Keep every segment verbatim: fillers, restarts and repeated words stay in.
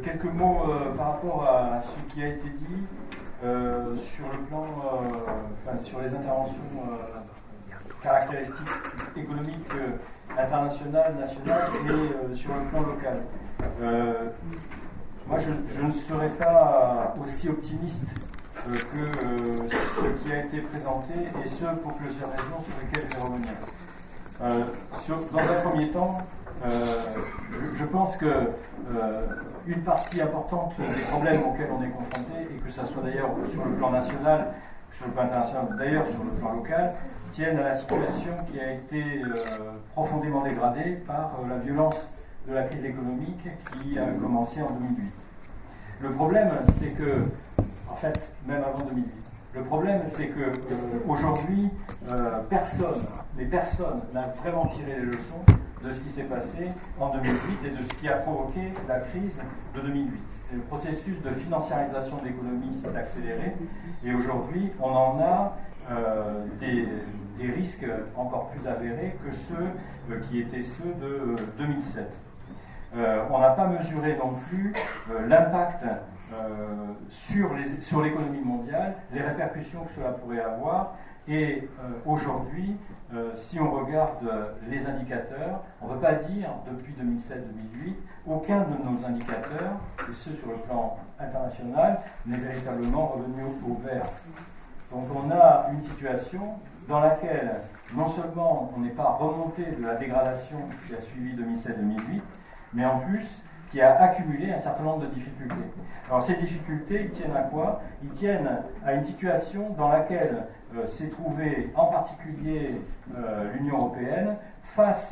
quelques mots euh, par rapport à, à ce qui a été dit euh, sur le plan, euh, enfin, sur les interventions euh, caractéristiques économiques euh, internationales, nationales et euh, sur le plan local. Euh, moi, je, je ne serais pas aussi optimiste euh, que euh, ce qui a été présenté, et ce pour plusieurs raisons sur lesquelles je vais revenir. Euh, sur, dans un premier temps, euh, je, je pense que euh, une partie importante des problèmes auxquels on est confronté, et que ce soit d'ailleurs sur le plan national, sur le plan international, d'ailleurs sur le plan local, tiennent à la situation qui a été euh, profondément dégradée par euh, la violence de la crise économique qui a commencé en deux mille huit. Le problème, c'est que, en fait, même avant deux mille huit, le problème, c'est que euh, aujourd'hui, euh, personne, mais personne n'a vraiment tiré les leçons de ce qui s'est passé en deux mille huit et de ce qui a provoqué la crise de deux mille huit. Le processus de financiarisation de l'économie s'est accéléré, et aujourd'hui, on en a euh, des, des risques encore plus avérés que ceux euh, qui étaient ceux de euh, deux mille sept. Euh, on n'a pas mesuré non plus euh, l'impact euh, sur, les, sur l'économie mondiale, les répercussions que cela pourrait avoir. Et euh, aujourd'hui, euh, si on regarde les indicateurs, on ne peut pas dire, depuis deux mille sept deux mille huit, aucun de nos indicateurs, et ceux sur le plan international, n'est véritablement revenu au, au vert. Donc on a une situation dans laquelle non seulement on n'est pas remonté de la dégradation qui a suivi deux mille sept deux mille huit, mais en plus qui a accumulé un certain nombre de difficultés. Alors ces difficultés, ils tiennent à quoi? Ils tiennent à une situation dans laquelle euh, s'est trouvée en particulier euh, l'Union européenne face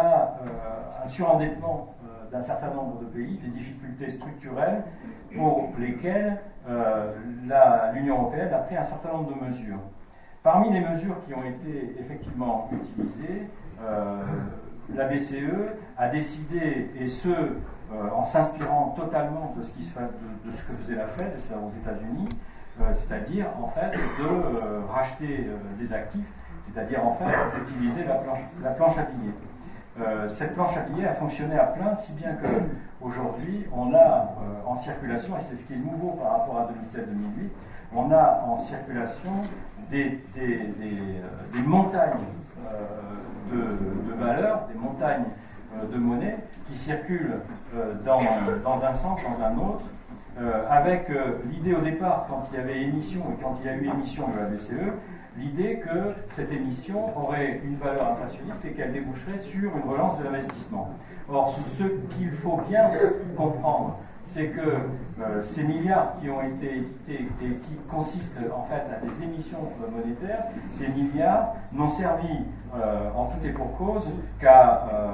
à euh, un surendettement euh, d'un certain nombre de pays, des difficultés structurelles pour lesquelles euh, la, l'Union européenne a pris un certain nombre de mesures. Parmi les mesures qui ont été effectivement utilisées, euh, la B C E a décidé, et ce, euh, en s'inspirant totalement de ce, qui se fait, de, de ce que faisait la Fed aux États-Unis, euh, c'est-à-dire en fait de euh, racheter euh, des actifs, c'est-à-dire en fait d'utiliser la planche, la planche à billets. Euh, cette planche à billets a fonctionné à plein, si bien qu'aujourd'hui on a euh, en circulation, et c'est ce qui est nouveau par rapport à deux mille sept deux mille huit, on a en circulation des, des, des, euh, des montagnes euh, de, de valeurs, des montagnes euh, de monnaie qui circulent euh, dans, dans un sens, dans un autre, euh, avec euh, l'idée au départ, quand il y avait émission et quand il y a eu émission de la B C E, l'idée que cette émission aurait une valeur inflationniste et qu'elle déboucherait sur une relance de l'investissement. Or, ce qu'il faut bien comprendre, c'est que euh, ces milliards qui ont été édités et qui consistent en fait à des émissions euh, monétaires, ces milliards n'ont servi euh, en tout et pour cause qu'à euh,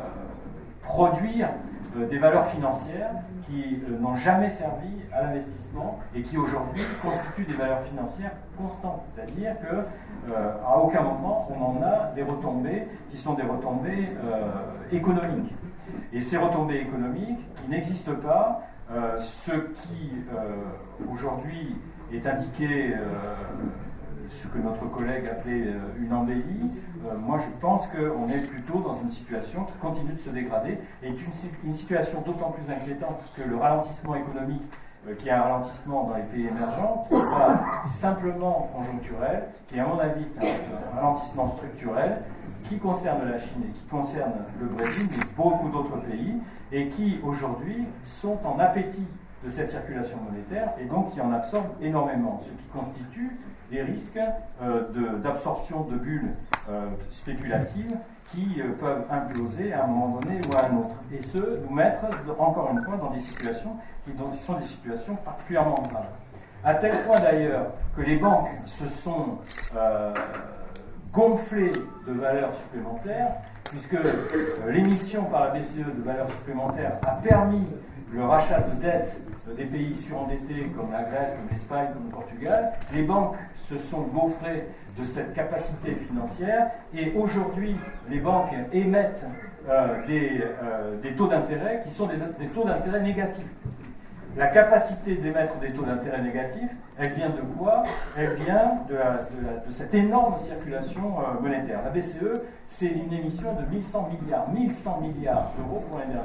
produire euh, des valeurs financières qui euh, n'ont jamais servi à l'investissement et qui aujourd'hui constituent des valeurs financières constantes. C'est-à-dire qu'à euh, aucun moment on en a des retombées qui sont des retombées euh, économiques. Et ces retombées économiques qui n'existent pas, euh, ce qui euh, aujourd'hui est indiqué, euh, ce que notre collègue appelait euh, une embellie, euh, moi je pense qu'on est plutôt dans une situation qui continue de se dégrader et une, une situation d'autant plus inquiétante que le ralentissement économique, euh, qui est un ralentissement dans les pays émergents, qui n'est pas simplement conjoncturel, qui est à mon avis un, un ralentissement structurel, qui concerne la Chine et qui concerne le Brésil, mais beaucoup d'autres pays, et qui aujourd'hui sont en appétit de cette circulation monétaire et donc qui en absorbent énormément, ce qui constitue des risques euh, de, d'absorption de bulles euh, spéculatives qui euh, peuvent imploser à un moment donné ou à un autre, et ce, nous mettre encore une fois dans des situations qui, qui sont des situations particulièrement graves. À tel point d'ailleurs que les banques se sont euh, gonflé de valeurs supplémentaires, puisque euh, l'émission par la B C E de valeurs supplémentaires a permis le rachat de dettes euh, des pays surendettés comme la Grèce, comme l'Espagne, comme le Portugal. Les banques se sont gaufrées de cette capacité financière et aujourd'hui les banques émettent euh, des, euh, des taux d'intérêt qui sont des, des taux d'intérêt négatifs. La capacité d'émettre des taux d'intérêt négatifs, elle vient de quoi? Elle vient de, la, de, la, de cette énorme circulation euh, monétaire. La B C E, c'est une émission de mille cent milliards, mille cent milliards d'euros pour l'année dernière.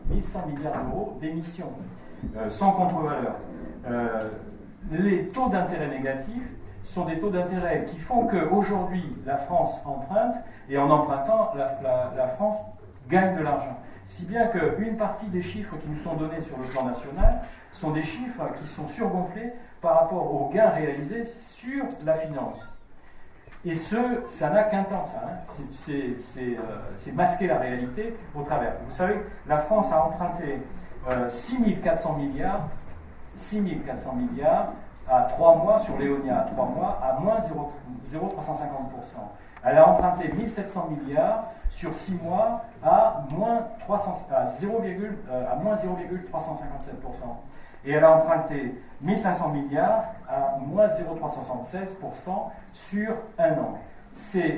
mille cent milliards d'euros d'émissions, euh, sans contre-valeur. Euh, les taux d'intérêt négatifs sont des taux d'intérêt qui font qu'aujourd'hui, la France emprunte, et en empruntant, la, la, la France gagne de l'argent. Si bien qu'une partie des chiffres qui nous sont donnés sur le plan national sont des chiffres qui sont surgonflés par rapport aux gains réalisés sur la finance. Et ce, ça n'a qu'un temps, ça. Hein. C'est euh, masquer la réalité au travers. Vous savez, la France a emprunté euh, six mille quatre cents milliards, six mille quatre cents milliards à trois mois, sur Léonia, à trois mois, à moins zéro virgule trois cent cinquante pour cent. Elle a emprunté mille sept cents milliards sur six mois à moins zéro virgule trois cent cinquante-sept pour cent. Et elle a emprunté mille cinq cents milliards à moins zéro virgule trois cent soixante-seize pour cent sur un an. C'est,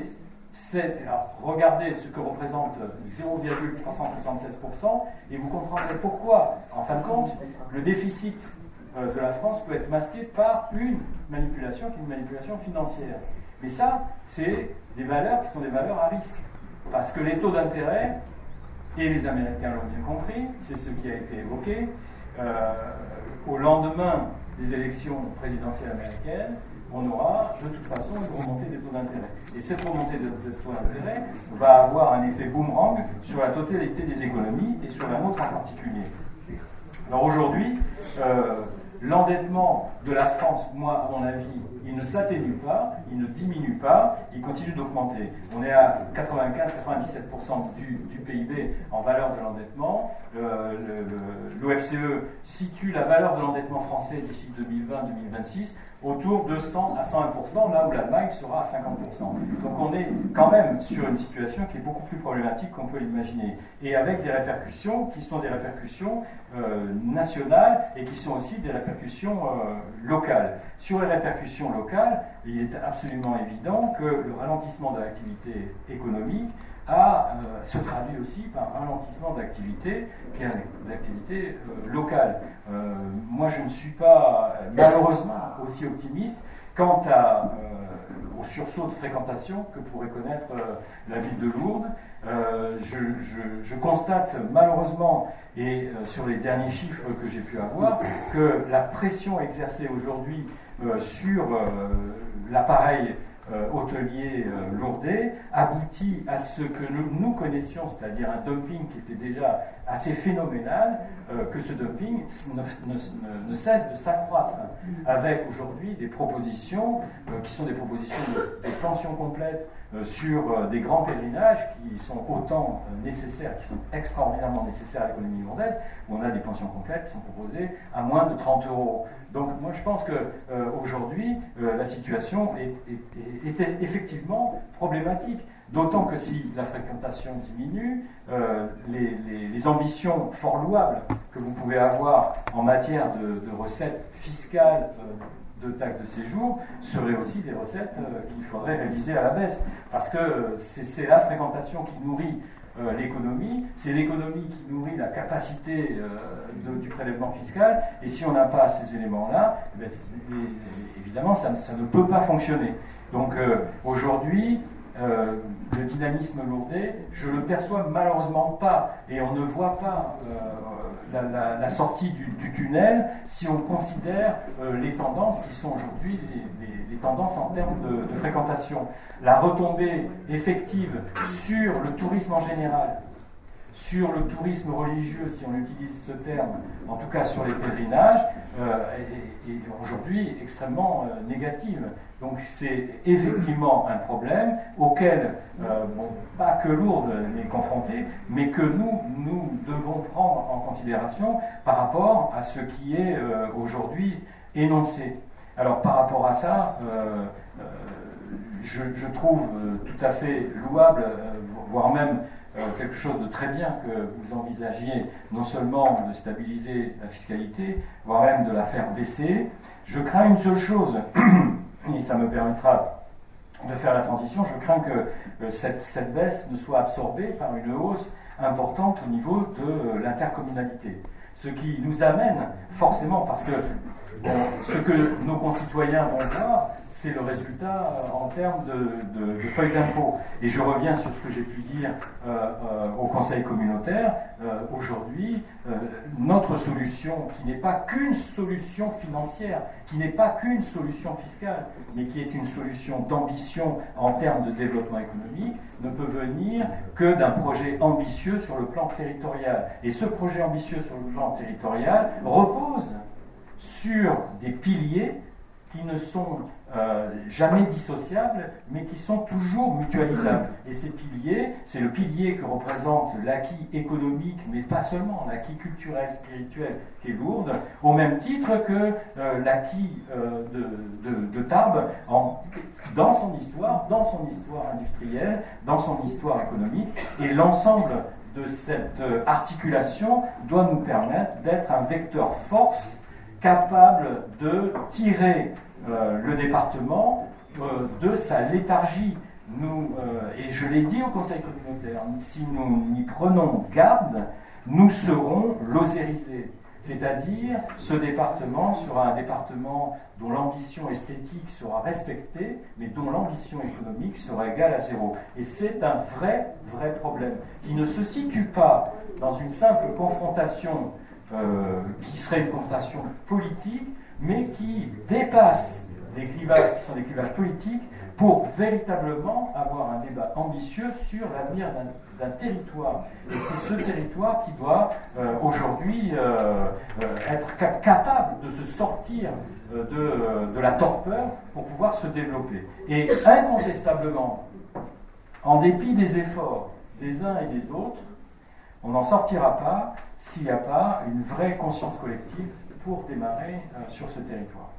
regardez ce que représente zéro virgule trois cent soixante-seize pour cent et vous comprendrez pourquoi, en fin de compte, le déficit de la France peut être masqué par une manipulation qui est une manipulation financière. Mais ça, c'est des valeurs qui sont des valeurs à risque. Parce que les taux d'intérêt, et les Américains l'ont bien compris, c'est ce qui a été évoqué, euh, au lendemain des élections présidentielles américaines, on aura de toute façon une remontée des taux d'intérêt. Et cette remontée des taux d'intérêt va avoir un effet boomerang sur la totalité des économies et sur la nôtre en particulier. Alors aujourd'hui, euh, l'endettement de la France, moi, à mon avis, il ne s'atténue pas, il ne diminue pas, il continue d'augmenter. On est à quatre-vingt-quinze à quatre-vingt-dix-sept pour cent du, du P I B en valeur de l'endettement. Euh, L'O F C E situe la valeur de l'endettement français d'ici deux mille vingt à deux mille vingt-six autour de cent à cent un pour cent, là où l'Allemagne sera à cinquante pour cent. Donc on est quand même sur une situation qui est beaucoup plus problématique qu'on peut l'imaginer, et avec des répercussions qui sont des répercussions euh, nationales et qui sont aussi des répercussions euh, locales. Sur les répercussions locales, il est absolument évident que le ralentissement de l'activité économique a, euh, se traduit aussi par un ralentissement d'activité qui est une activité euh, locale. Euh, moi, je ne suis pas malheureusement aussi optimiste quant à, euh, au sursaut de fréquentation que pourrait connaître euh, la ville de Lourdes. Euh, je, je, je constate malheureusement, et euh, sur les derniers chiffres que j'ai pu avoir, que la pression exercée aujourd'hui euh, sur euh, l'appareil Euh, hôtelier euh, lourdais aboutit à ce que nous, nous connaissions, c'est-à-dire un dumping qui était déjà assez phénoménal, euh, que ce dumping ne, ne, ne cesse de s'accroître, avec aujourd'hui des propositions euh, qui sont des propositions de, de pension complète euh, sur euh, des grands pèlerinages qui sont autant euh, nécessaires, qui sont extraordinairement nécessaires à l'économie lourdaise, où on a des pensions complètes qui sont proposées à moins de trente euros. Donc moi je pense qu'aujourd'hui euh, euh, la situation est, est, est, est effectivement problématique, d'autant que si la fréquentation diminue, euh, les, les, les ambitions fort louables que vous pouvez avoir en matière de, de recettes fiscales, euh, de taxes de séjour, seraient aussi des recettes euh, qu'il faudrait réviser à la baisse, parce que euh, c'est la fréquentation qui nourrit Euh, l'économie, c'est l'économie qui nourrit la capacité euh, de, du prélèvement fiscal, et si on n'a pas ces éléments-là, eh bien, évidemment, ça, ça ne peut pas fonctionner. Donc euh, aujourd'hui, euh, le dynamisme lourdais, je le perçois malheureusement pas, et on ne voit pas euh, la, la, la sortie du, du tunnel si on considère euh, les tendances qui sont aujourd'hui les, les, les tendances en termes de, de fréquentation. La retombée effective sur le tourisme en général, sur le tourisme religieux, si on utilise ce terme, en tout cas sur les pèlerinages, euh, est, est aujourd'hui extrêmement euh, négative. Donc c'est effectivement un problème auquel, euh, bon, pas que Lourdes est confrontée, mais que nous, nous devons prendre en considération par rapport à ce qui est euh, aujourd'hui énoncé. Alors par rapport à ça, euh, euh, je, je trouve euh, tout à fait louable, euh, voire même euh, quelque chose de très bien que vous envisagiez non seulement de stabiliser la fiscalité, voire même de la faire baisser. Je crains une seule chose, et ça me permettra de faire la transition, je crains que euh, cette, cette baisse ne soit absorbée par une hausse importante au niveau de euh, l'intercommunalité. Ce qui nous amène forcément, parce que bon, ce que nos concitoyens vont voir, c'est le résultat euh, en termes de, de, de feuilles d'impôt. Et je reviens sur ce que j'ai pu dire euh, euh, au Conseil communautaire. Euh, Aujourd'hui, euh, notre solution, qui n'est pas qu'une solution financière, qui n'est pas qu'une solution fiscale, mais qui est une solution d'ambition en termes de développement économique, ne peut venir que d'un projet ambitieux sur le plan territorial. Et ce projet ambitieux sur le plan territorial repose sur des piliers qui ne sont euh, jamais dissociables, mais qui sont toujours mutualisables. Et ces piliers, c'est le pilier que représente l'acquis économique, mais pas seulement, l'acquis culturel, spirituel, qui est lourd, au même titre que euh, l'acquis euh, de, de, de Tarbes, en, dans son histoire, dans son histoire industrielle, dans son histoire économique, et l'ensemble de cette euh, articulation doit nous permettre d'être un vecteur force capable de tirer euh, le département euh, de sa léthargie. Nous, euh, et je l'ai dit au Conseil communautaire, si nous n'y prenons garde, nous serons lozérisés. C'est-à-dire, ce département sera un département dont l'ambition esthétique sera respectée, mais dont l'ambition économique sera égale à zéro. Et c'est un vrai, vrai problème, qui ne se situe pas dans une simple confrontation Euh, qui serait une confrontation politique, mais qui dépasse les clivages qui sont des clivages politiques pour véritablement avoir un débat ambitieux sur l'avenir d'un, d'un territoire. Et c'est ce territoire qui doit euh, aujourd'hui euh, euh, être cap- capable de se sortir euh, de, euh, de la torpeur pour pouvoir se développer. Et incontestablement, en dépit des efforts des uns et des autres, on n'en sortira pas s'il n'y a pas une vraie conscience collective pour démarrer euh, sur ce territoire.